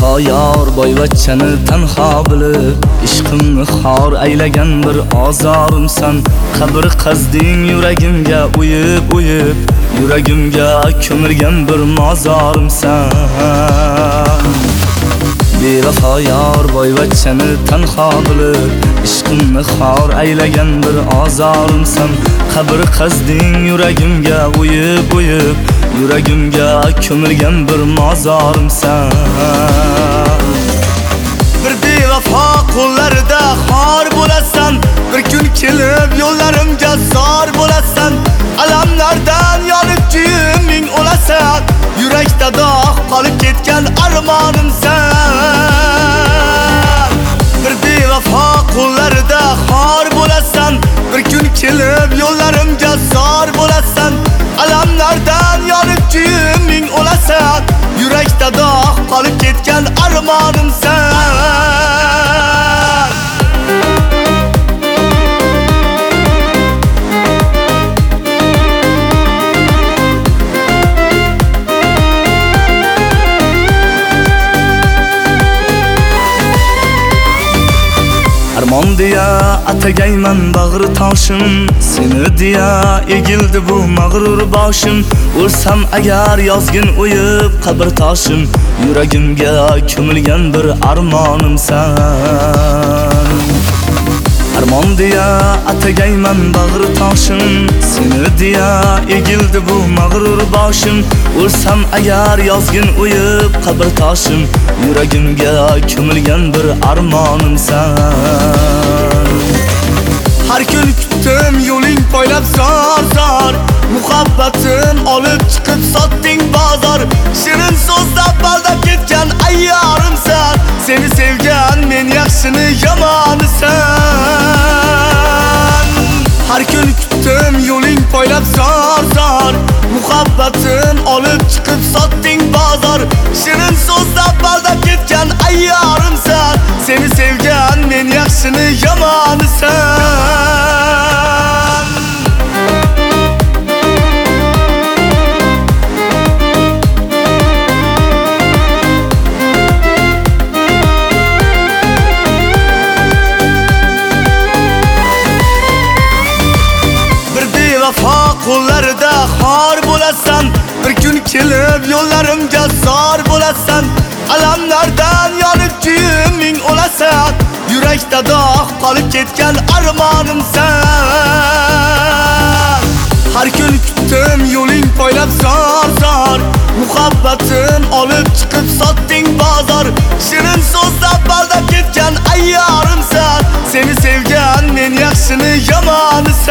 Bevafo yor boyvachchani tanho bilib, ishqimni xor aylagan bir ozorimsan. Qabr qazding yuragimga uyib, yuragimga ko'milgan bir mozorimsan. Bevafo yor boyvachchani tanho bilib, ishqimni xor aylagan bir ozorimsan. Qabr qazding yuragimga uyib, yuragimga ko'milgan bir mozorimsan. Bir bevafo qo'llarida xor bo'lasan, bir kun kelib yo'llarimga zor bo'lasan. Alamlardan yonib kuyiming o'lasan, yurakda dog' qolib ketgan armonimsan. Bir bevafo qo'llarida xor bo'lasan, bir kun kelib yo'llarimga zor bo'lasan. Alamlardan yonib kuyiming o'lasan, yurakda dog' qolib ketgan armonimsan. Armon deya atagayman bag'ri toshim, seni deya egildi bu mag'rur boshim. O'lsam agar yozgin o'yib qabr toshim, yuragimga ko'milgan bir armonimsan. Armon deya atagayman bag'ri toshim, seni deya egildi bu mag'rur boshim. O'lsam agar yozgin o'yib qabr toshim, yuragimga ko'milgan bir armonimsan. Har kun kutdim yo'ling poylab zor, muhabbatim olib chiqib sotding bozor. Shirin so'zlab baldab ketgan ayyorimsan, seni sevgan men yaxshini yomonisan. Har kun kutdim yo'ling poylab zor, muhabbatim olib chiqib sotding bozor. Shirin so'zlab baldab ketgan ayyorimsan, seni sevgan men yaxshini yomonisan. Qo'llarida xor bo'lasan, bir kun kelib yo'llarimga zor bo'lasan. Alamlardan yonib kuyiming o'lasan, yurakda dog' qolib ketgan armonimsan. Har kun kutdim yo'ling poylab zor, muhabbatim olib chiqib sotding bozor. Shirin so'zlab baldab ketgan ayyorimsan, seni sevgan men yaxshini yomonisan.